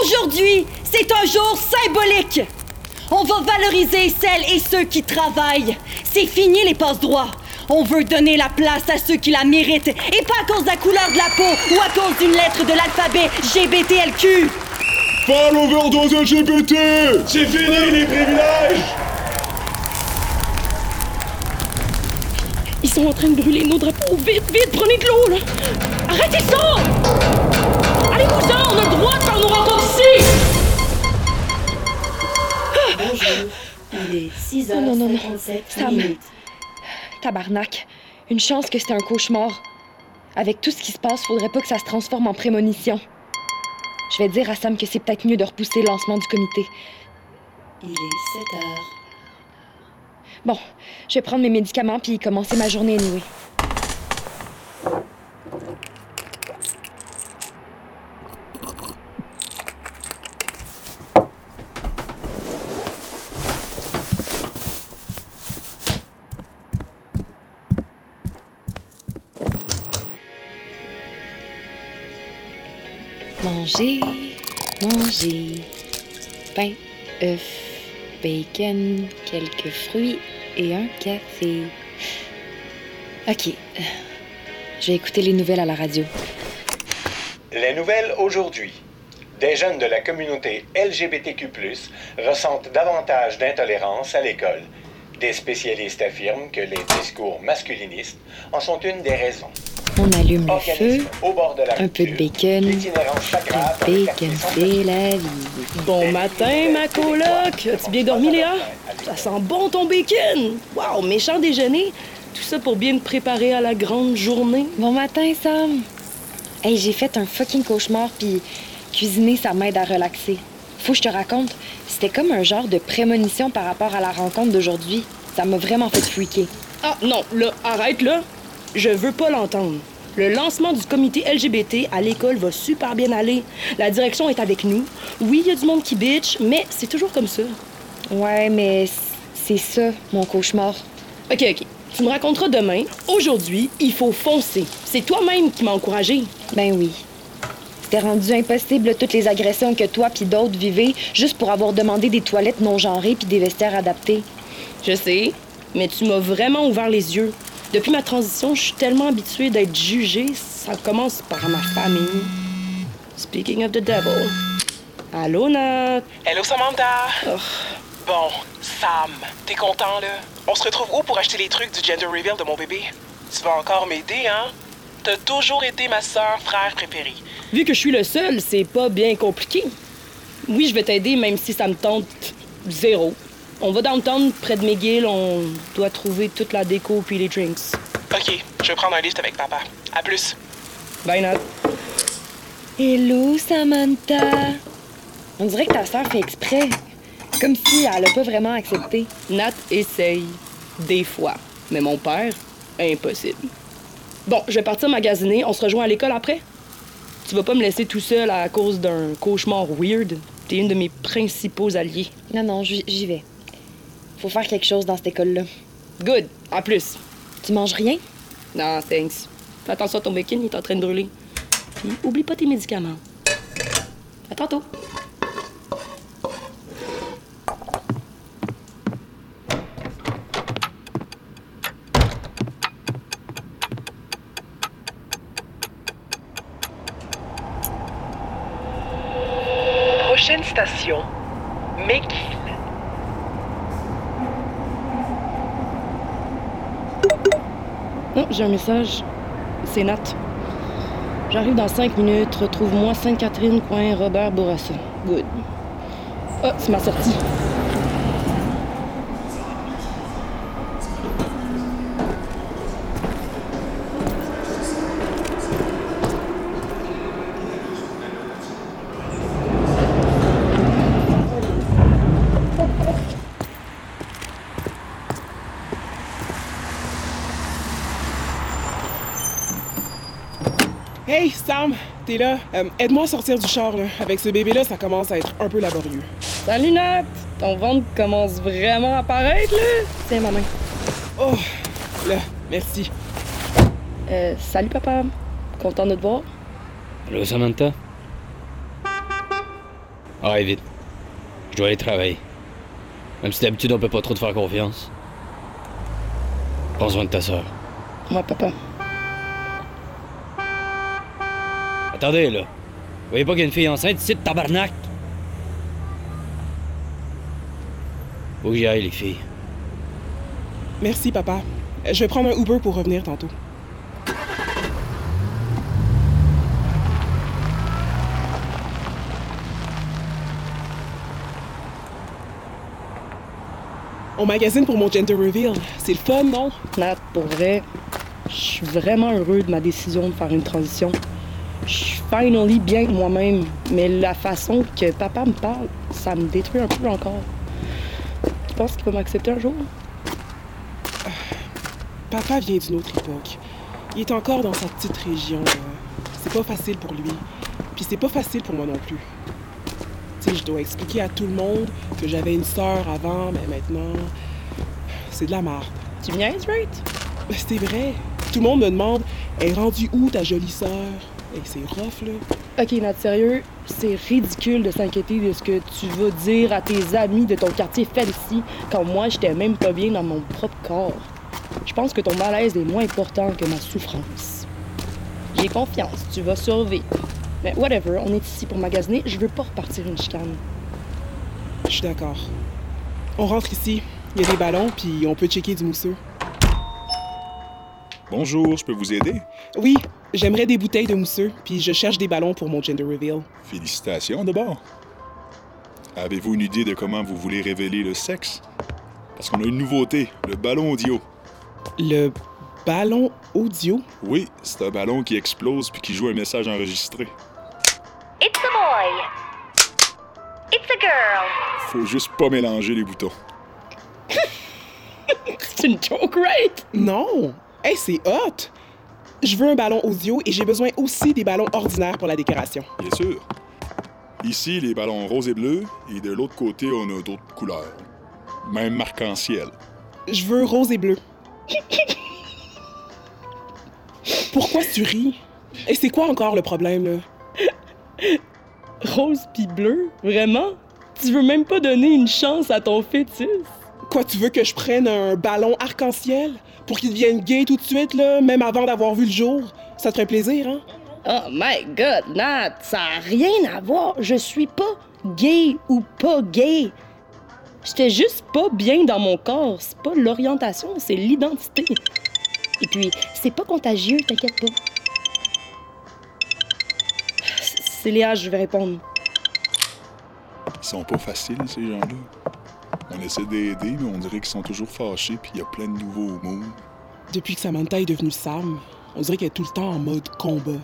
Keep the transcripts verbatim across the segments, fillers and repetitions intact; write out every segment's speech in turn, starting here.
Aujourd'hui, c'est un jour symbolique. On va valoriser celles et ceux qui travaillent. C'est fini les passe-droits. On veut donner la place à ceux qui la méritent, et pas à cause de la couleur de la peau ou à cause d'une lettre de l'alphabet G B T L Q. Pas l'overdose L G B T! C'est fini les privilèges! Ils sont en train de brûler nos drapeaux. Vite, vite, prenez de l'eau, là! Arrêtez ça! Allez-vous-en, on a le droit de faire nos rencontres ici! Bonjour, il est six heures cinquante-sept Sam. minutes. Tabarnak. Une chance que c'était un cauchemar. Avec tout ce qui se passe, faudrait pas que ça se transforme en prémonition. Je vais dire à Sam que c'est peut-être mieux de repousser le lancement du comité. Il est sept heures. Bon, je vais prendre mes médicaments puis commencer ma journée anyway. Manger, manger, pain, œufs, bacon, quelques fruits et un café. OK. Je vais écouter les nouvelles à la radio. Les nouvelles aujourd'hui. Des jeunes de la communauté L G B T Q plus, ressentent davantage d'intolérance à l'école. Des spécialistes affirment que les discours masculinistes en sont une des raisons. On allume le Organisme feu, au bord de la un peu de rupture, bacon. l'itinérance s'aggrave Le dans les bacon, quartiers c'est la vie. Bon matin, ma coloc. As-tu bien dormi, Léa? Ça sent bon ton bacon. Wow, méchant déjeuner. Tout ça pour bien me préparer à la grande journée. Bon matin, Sam. Hey, j'ai fait un fucking cauchemar, puis cuisiner, ça m'aide à relaxer. Faut que je te raconte, c'était comme un genre de prémonition par rapport à la rencontre d'aujourd'hui. Ça m'a vraiment fait freaker. Ah non, là, arrête là. Je veux pas l'entendre. Le lancement du comité L G B T à l'école va super bien aller. La direction est avec nous. Oui, il y a du monde qui bitch, mais c'est toujours comme ça. Ouais, mais c'est ça, mon cauchemar. OK, OK. Tu me raconteras demain. Aujourd'hui, il faut foncer. C'est toi-même qui m'as encouragé. Ben oui. C'était rendu impossible toutes les agressions que toi puis d'autres vivez juste pour avoir demandé des toilettes non genrées puis des vestiaires adaptés. Je sais, mais tu m'as vraiment ouvert les yeux. Depuis ma transition, je suis tellement habituée d'être jugée, ça commence par ma famille. Speaking of the devil. Allô, Nat? Hello, Samantha! Oh. Bon, Sam, t'es content, là? On se retrouve où pour acheter les trucs du gender reveal de mon bébé? Tu vas encore m'aider, hein? T'as toujours été ma sœur, frère préférée. Vu que je suis le seul, c'est pas bien compliqué. Oui, je vais t'aider, même si ça me tente zéro. On va downtown, près de McGill, on doit trouver toute la déco puis les drinks. OK, je vais prendre un lift avec papa. À plus. Bye, Nat. Hello, Samantha. On dirait que ta sœur fait exprès. Comme si elle a pas vraiment accepté. Nat essaye. Des fois. Mais mon père, impossible. Bon, je vais partir magasiner. On se rejoint à l'école après? Tu vas pas me laisser tout seul à cause d'un cauchemar weird? T'es une de mes principaux alliés. Non, non, j'y j'y vais. Faut faire quelque chose dans cette école-là. Good. À plus. Tu manges rien? Non, thanks. Fais attention à ton bacon, il est en train de brûler. Puis, oublie pas tes médicaments. À tantôt. Prochaine station, McGill. Oh, j'ai un message. C'est Nat. J'arrive dans cinq minutes. Retrouve-moi Sainte-Catherine, coin Robert Bourassa. Good. Ah, c'est ma sortie. Hey, Sam, t'es là. Euh, aide-moi à sortir du char, là. Avec ce bébé-là, ça commence à être un peu laborieux. Salut, Nat! Ton ventre commence vraiment à apparaître, là. Tiens, ma main. Oh, là, merci. Euh, salut, papa. Content de te voir? Allô, Samantha? Ah, vite. Je dois aller travailler. Même si d'habitude on peut pas trop te faire confiance. Prends soin de ta sœur. Ouais, papa. Attendez, là. Vous voyez pas qu'il y a une fille enceinte ici de tabarnak? Faut que j'y aille, les filles. Merci, papa. Je vais prendre un Uber pour revenir tantôt. On magasine pour mon gender reveal. C'est le fun, non? Nat, pour vrai, je suis vraiment heureux de ma décision de faire une transition. Je suis finally bien avec moi-même, mais la façon que papa me parle, ça me détruit un peu encore. Tu penses qu'il va m'accepter un jour? Euh, papa vient d'une autre époque. Il est encore dans sa petite région. Là. C'est pas facile pour lui. Puis c'est pas facile pour moi non plus. Tu sais, je dois expliquer à tout le monde que j'avais une sœur avant, mais maintenant, c'est de la merde. Tu me niaises, right? C'est vrai. Tout le monde me demande, elle est rendue où ta jolie sœur? Hey, c'est rough, là. Ok, Nat, sérieux, c'est ridicule de s'inquiéter de ce que tu vas dire à tes amis de ton quartier fancy quand moi, j'étais même pas bien dans mon propre corps. Je pense que ton malaise est moins important que ma souffrance. J'ai confiance, tu vas survivre. Mais whatever, on est ici pour magasiner, je veux pas repartir une chicane. Je suis d'accord. On rentre ici, il y a des ballons, puis on peut checker du mousseux. Bonjour, je peux vous aider? Oui, j'aimerais des bouteilles de mousseux, puis je cherche des ballons pour mon gender reveal. Félicitations d'abord. Avez-vous une idée de comment vous voulez révéler le sexe? Parce qu'on a une nouveauté, le ballon audio. Le ballon audio? Oui, c'est un ballon qui explose puis qui joue un message enregistré. It's a boy. It's a girl. Faut juste pas mélanger les boutons. C'est une joke, right? Non! Hey, c'est hot! Je veux un ballon audio et j'ai besoin aussi des ballons ordinaires pour la décoration. Bien sûr. Ici, les ballons roses et bleus, et de l'autre côté, on a d'autres couleurs. Même arc-en-ciel. Je veux rose et bleu. Pourquoi tu ris? Et c'est quoi encore le problème, là? Rose pis bleu? Vraiment? Tu veux même pas donner une chance à ton fœtus? Quoi, tu veux que je prenne un ballon arc-en-ciel? Pour qu'il devienne gay tout de suite, là, même avant d'avoir vu le jour? Ça te ferait plaisir, hein? Oh my God, Nat, ça a rien à voir. Je suis pas gay ou pas gay. J'étais juste pas bien dans mon corps. C'est pas l'orientation, c'est l'identité. Et puis, c'est pas contagieux, t'inquiète pas. C'est Léa, je vais répondre. Ils sont pas faciles, ces gens-là. On essaie d'aider, mais on dirait qu'ils sont toujours fâchés, puis il y a plein de nouveaux mots. Depuis que Samantha est devenue Sam, on dirait qu'elle est tout le temps en mode combat.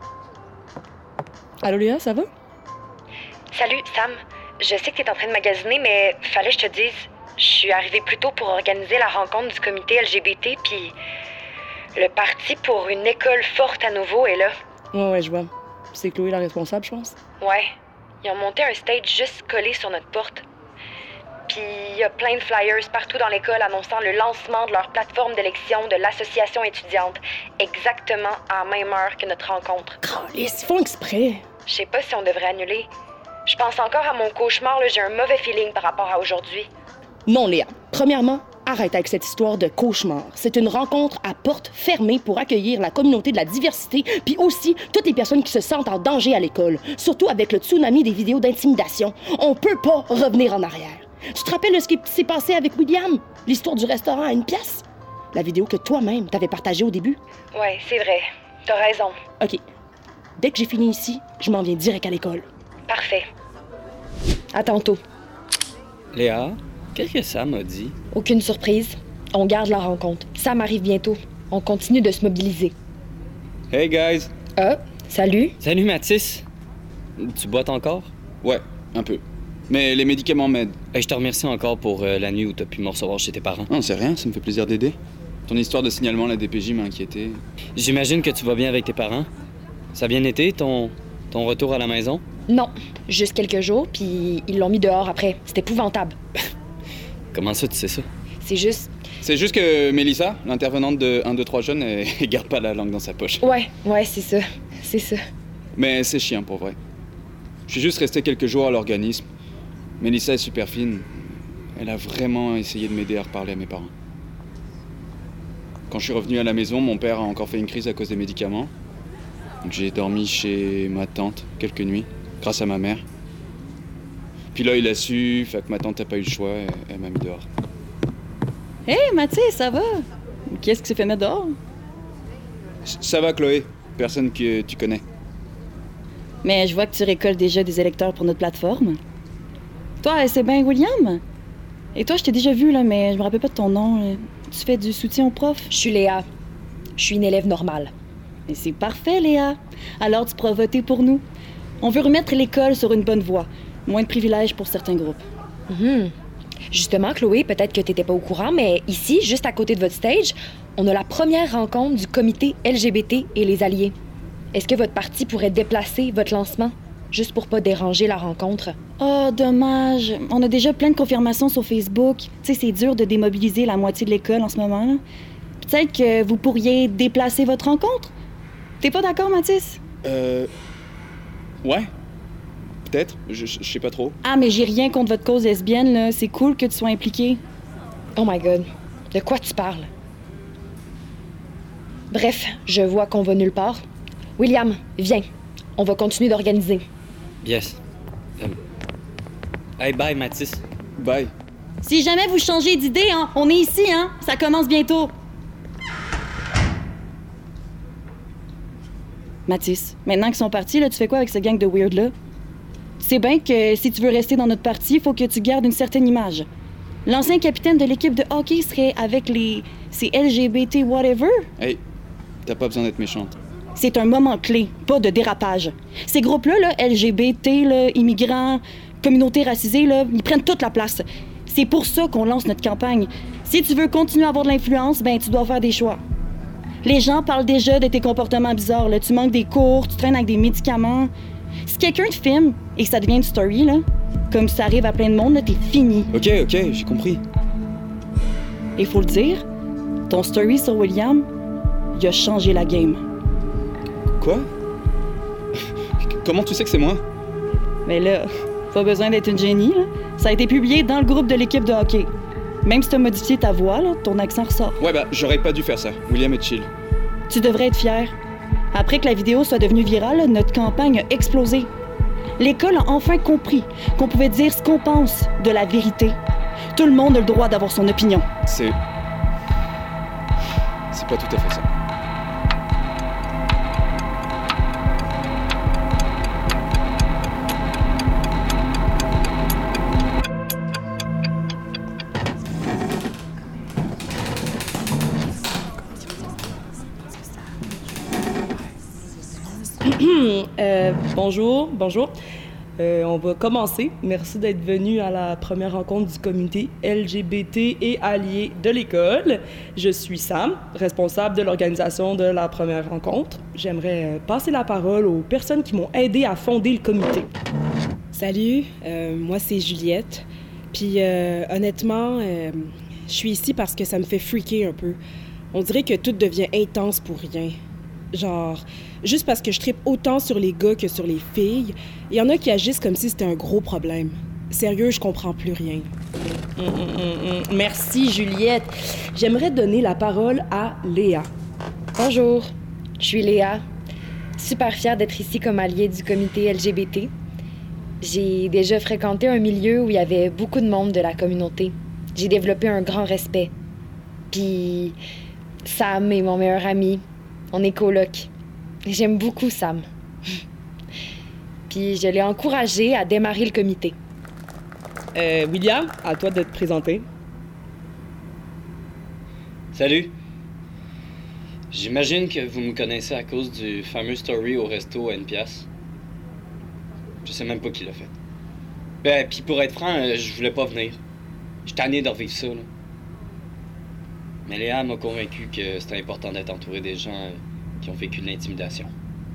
Allô, Léa, ça va? Salut, Sam. Je sais que t'es en train de magasiner, mais fallait que je te dise. Je suis arrivée plus tôt pour organiser la rencontre du comité L G B T, puis le parti pour une école forte à nouveau est là. Ouais, ouais, je vois. C'est Chloé la responsable, je pense. Ouais. Ils ont monté un stage juste collé sur notre porte. Puis il y a plein de flyers partout dans l'école annonçant le lancement de leur plateforme d'élection de l'association étudiante, exactement à la même heure que notre rencontre. Calisse, ils font exprès. Je sais pas si on devrait annuler. Je pense encore à mon cauchemar, là, j'ai un mauvais feeling par rapport à aujourd'hui. Non, Léa. Premièrement, arrête avec cette histoire de cauchemar. C'est une rencontre à porte fermée pour accueillir la communauté de la diversité, puis aussi toutes les personnes qui se sentent en danger à l'école, surtout avec le tsunami des vidéos d'intimidation. On peut pas revenir en arrière. Tu te rappelles de ce qui s'est passé avec William? L'histoire du restaurant à une pièce? La vidéo que toi-même t'avais partagée au début? Ouais, c'est vrai. T'as raison. OK. Dès que j'ai fini ici, je m'en viens direct à l'école. Parfait. À tantôt. Léa, qu'est-ce que Sam a dit? Aucune surprise. On garde la rencontre. Sam arrive bientôt. On continue de se mobiliser. Hey, guys! Ah, salut. Salut, Mathis. Tu boites encore? Ouais, un peu. Mais les médicaments m'aident. Hey, je te remercie encore pour euh, la nuit où t'as pu me recevoir chez tes parents. Non, c'est rien, ça me fait plaisir d'aider. Ton histoire de signalement à la D P J m'a inquiété. J'imagine que tu vas bien avec tes parents. Ça a bien été, ton, ton retour à la maison? Non, juste quelques jours, puis ils l'ont mis dehors après. C'est épouvantable. Comment ça, tu sais ça? C'est juste... C'est juste que Mélissa, l'intervenante de un, deux, trois jeunes, elle, elle garde pas la langue dans sa poche. Ouais, ouais, c'est ça. C'est ça. Mais c'est chiant, pour vrai. Je suis juste resté quelques jours à l'organisme. Mélissa est super fine. Elle a vraiment essayé de m'aider à reparler à mes parents. Quand je suis revenu à la maison, mon père a encore fait une crise à cause des médicaments. Donc j'ai dormi chez ma tante quelques nuits, grâce à ma mère. Puis là, il a su, fait que ma tante n'a pas eu le choix, elle, elle m'a mis dehors. Hé, hey, Mathis, ça va? Qu'est-ce qui s'est fait mettre dehors? Ça va, Chloé. Personne que tu connais. Mais je vois que tu récoltes déjà des électeurs pour notre plateforme. Toi, c'est bien William? Et toi, je t'ai déjà vu, là, mais je me rappelle pas de ton nom. Tu fais du soutien aux profs? Je suis Léa. Je suis une élève normale. Et c'est parfait, Léa. Alors, tu pourras voter pour nous. On veut remettre l'école sur une bonne voie. Moins de privilèges pour certains groupes. Mm-hmm. Justement, Chloé, peut-être que t'étais pas au courant, mais ici, juste à côté de votre stage, on a la première rencontre du comité L G B T et les alliés. Est-ce que votre parti pourrait déplacer votre lancement, juste pour pas déranger la rencontre? Oh, dommage. On a déjà plein de confirmations sur Facebook. Tu sais, c'est dur de démobiliser la moitié de l'école en ce moment, là. Peut-être que vous pourriez déplacer votre rencontre? T'es pas d'accord, Mathis? Euh... Ouais. Peut-être. Je, je, je sais pas trop. Ah, mais j'ai rien contre votre cause lesbienne, là. C'est cool que tu sois impliqué. Oh my God. De quoi tu parles? Bref, je vois qu'on va nulle part. William, viens. On va continuer d'organiser. Yes. Um... Hey, bye, Mathis. Bye. Si jamais vous changez d'idée, hein, on est ici, hein. Ça commence bientôt. Mathis, maintenant qu'ils sont partis, là, tu fais quoi avec cette gang de weird-là? Tu sais bien que si tu veux rester dans notre parti, il faut que tu gardes une certaine image. L'ancien capitaine de l'équipe de hockey serait avec les... ces L G B T whatever? Hey, t'as pas besoin d'être méchante. C'est un moment clé, pas de dérapage. Ces groupes-là, là, L G B T, là, immigrants, communautés racisées, là, ils prennent toute la place. C'est pour ça qu'on lance notre campagne. Si tu veux continuer à avoir de l'influence, ben tu dois faire des choix. Les gens parlent déjà de tes comportements bizarres. Là. Tu manques des cours, tu traînes avec des médicaments. Si quelqu'un te filme et que ça devient une story, là, comme ça arrive à plein de monde, là, t'es fini. Ok, ok, j'ai compris. Et faut le dire, ton story sur William, il a changé la game. Quoi? Comment tu sais que c'est moi? Mais là, pas besoin d'être une génie, là. Ça a été publié dans le groupe de l'équipe de hockey. Même si t'as modifié ta voix, là, ton accent ressort. Ouais, bah, j'aurais pas dû faire ça. William est chill. Tu devrais être fier. Après que la vidéo soit devenue virale, notre campagne a explosé. L'école a enfin compris qu'on pouvait dire ce qu'on pense de la vérité. Tout le monde a le droit d'avoir son opinion. C'est... C'est pas tout à fait ça. euh, bonjour, bonjour. Euh, on va commencer. Merci d'être venu à la première rencontre du comité L G B T et alliés de l'école. Je suis Sam, responsable de l'organisation de la première rencontre. J'aimerais passer la parole aux personnes qui m'ont aidé à fonder le comité. Salut, euh, moi c'est Juliette. Puis euh, honnêtement, euh, je suis ici parce que ça me fait freaker un peu. On dirait que tout devient intense pour rien. Genre, juste parce que je trippe autant sur les gars que sur les filles, il y en a qui agissent comme si c'était un gros problème. Sérieux, je comprends plus rien. Hum, hum, hum. Merci, Juliette. J'aimerais donner la parole à Léa. Bonjour, je suis Léa. Super fière d'être ici comme alliée du comité L G B T. J'ai déjà fréquenté un milieu où il y avait beaucoup de monde de la communauté. J'ai développé un grand respect. Puis Sam est mon meilleur ami. On est coloc. J'aime beaucoup Sam. Puis je l'ai encouragé à démarrer le comité. Euh, William, à toi de te présenter. Salut. J'imagine que vous me connaissez à cause du fameux story au resto à une pièce. Je sais même pas qui l'a fait. Ben, pis pour être franc, euh, je voulais pas venir. J'étais tanné de revivre ça, là. Mais Léa m'a convaincu que c'était important d'être entouré des gens euh, qui ont vécu de l'intimidation.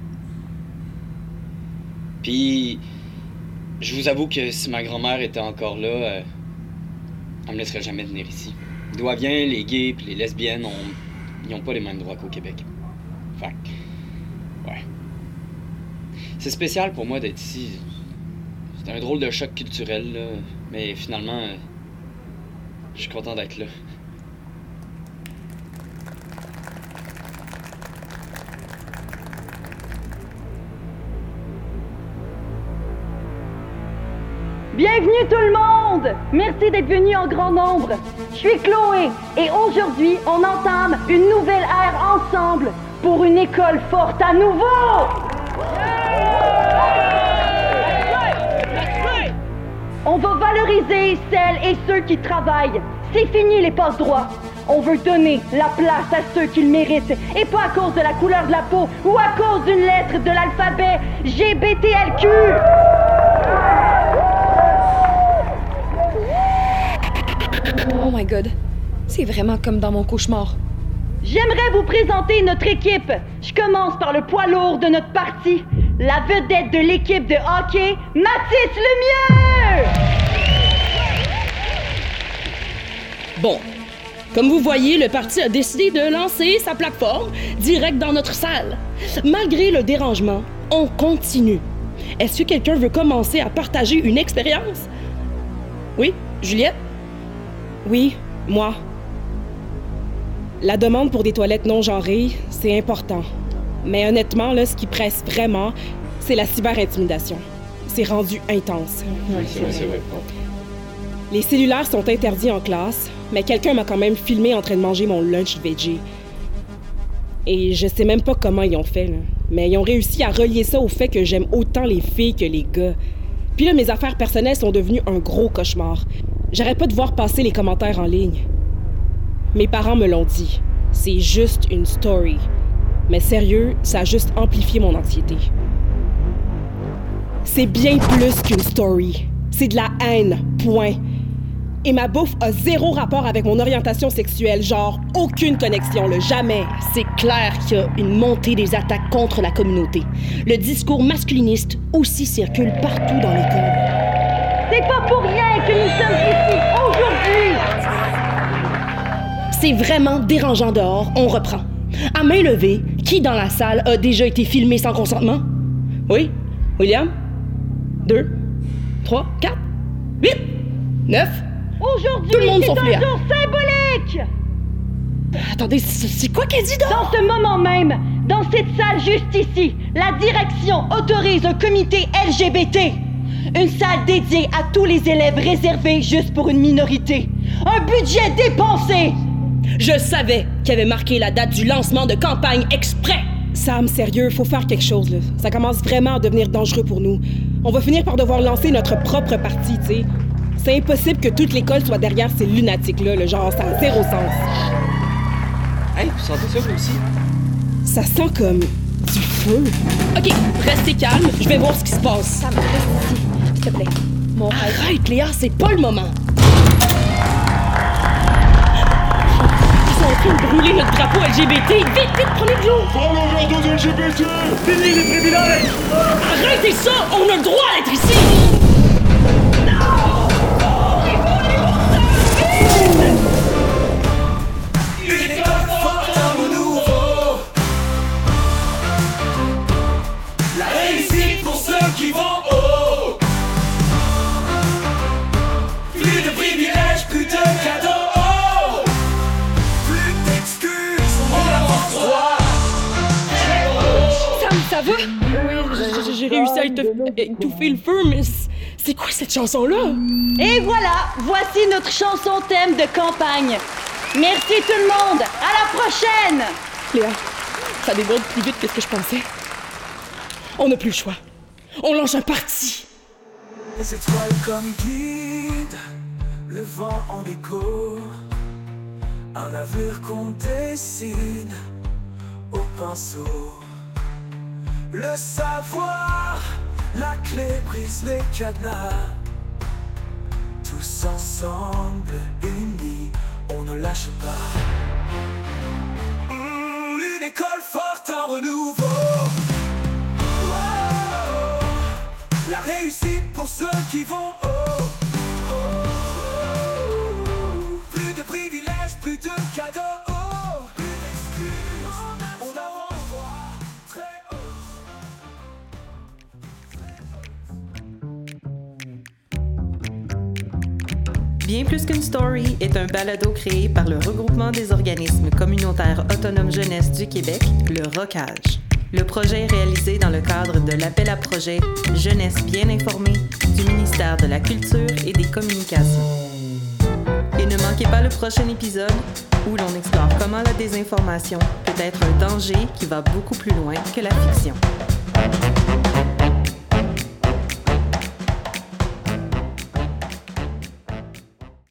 Puis, je vous avoue que si ma grand-mère était encore là, euh, elle me laisserait jamais venir ici. D'où vient, les gays et les lesbiennes, ont, ils n'ont pas les mêmes droits qu'au Québec. Fait que, ouais. C'est spécial pour moi d'être ici. C'est un drôle de choc culturel, là. Mais finalement, euh, je suis content d'être là. Bienvenue tout le monde! Merci d'être venus en grand nombre. Je suis Chloé et aujourd'hui, on entame une nouvelle ère ensemble pour une école forte à nouveau! On va valoriser celles et ceux qui travaillent. C'est fini les passe-droits. On veut donner la place à ceux qui le méritent et pas à cause de la couleur de la peau ou à cause d'une lettre de l'alphabet G B T L Q. Oh my god, c'est vraiment comme dans mon cauchemar. J'aimerais vous présenter notre équipe. Je commence par le poids lourd de notre parti, la vedette de l'équipe de hockey, Mathis Lemieux! Bon, comme vous voyez, le parti a décidé de lancer sa plateforme direct dans notre salle. Malgré le dérangement, on continue. Est-ce que quelqu'un veut commencer à partager une expérience? Oui, Juliette? Oui, moi. La demande pour des toilettes non genrées, c'est important. Mais honnêtement, là, ce qui presse vraiment, c'est la cyber-intimidation. C'est rendu intense. Oui, c'est vrai, c'est vrai. Les cellulaires sont interdits en classe, mais quelqu'un m'a quand même filmé en train de manger mon lunch veggie. Et je sais même pas comment ils ont fait, là. Mais ils ont réussi à relier ça au fait que j'aime autant les filles que les gars. Puis là, mes affaires personnelles sont devenues un gros cauchemar. J'arrête pas de voir passer les commentaires en ligne. Mes parents me l'ont dit. C'est juste une story. Mais sérieux, ça a juste amplifié mon anxiété. C'est bien plus qu'une story. C'est de la haine, point. Et ma bouffe a zéro rapport avec mon orientation sexuelle, genre aucune connexion, le jamais. C'est clair qu'il y a une montée des attaques contre la communauté. Le discours masculiniste aussi circule partout dans l'école. C'est pas pour rien que nous sommes ici aujourd'hui! C'est vraiment dérangeant dehors, on reprend. À main levée, qui dans la salle a déjà été filmé sans consentement? Oui? William? Deux? Trois? Quatre? Huit? Neuf? Aujourd'hui, tout le monde c'est sont un fléas. jour symbolique! Attendez, c'est quoi qu'elle dit dehors? Dans ce moment même, dans cette salle juste ici, la direction autorise un comité L G B T. Une salle dédiée à tous les élèves réservée juste pour une minorité. Un budget dépensé! Je savais qu'il avait marqué la date du lancement de campagne exprès! Sam, sérieux, faut faire quelque chose, là. Ça commence vraiment à devenir dangereux pour nous. On va finir par devoir lancer notre propre parti, tu sais. C'est impossible que toute l'école soit derrière ces lunatiques-là, le genre, ça a zéro sens. Hey, vous sentez ça, vous aussi? Ça sent comme du feu. OK, restez calme, je vais voir ce qui se passe. Sam, reste ici, s'il te plaît. Mon rêve. Arrête, Léa, c'est pas le moment. Ils sont en train de brûler notre drapeau L G B T. Vite, vite, prenez de l'eau. Pas l'overdose L G B T! Fini les privilèges! Arrêtez ça, on a le droit d'être ici. Qui vont haut. Plus de privilèges, plus de cadeaux. Oh. Plus d'excuses, on avance droit. Sam, ça va? Oui, j'ai réussi à étouffer le feu, mais c'est quoi cette chanson-là? Et voilà, voici notre chanson thème de campagne. Merci tout le monde, à la prochaine! Léa, ça déborde plus vite que ce que je pensais. On n'a plus le choix. On lance un parti. Les étoiles comme guide, le vent en écho, un navire qu'on dessine au pinceau. Le savoir, la clé brise les cadenas. Tous ensemble, unis, on ne lâche pas. Mmh, une école forte en renouveau. La réussite pour ceux qui vont haut. Oh, oh, oh. Plus de privilèges, plus de cadeaux. Oh. Plus d'excuses, on avance droit, très haut. Bien plus qu'une story est un balado créé par le regroupement des organismes communautaires autonomes jeunesse du Québec, le ROCAGE. Le projet est réalisé dans le cadre de l'appel à projet Jeunesse bien informée du ministère de la Culture et des Communications. Et ne manquez pas le prochain épisode où l'on explore comment la désinformation peut être un danger qui va beaucoup plus loin que la fiction.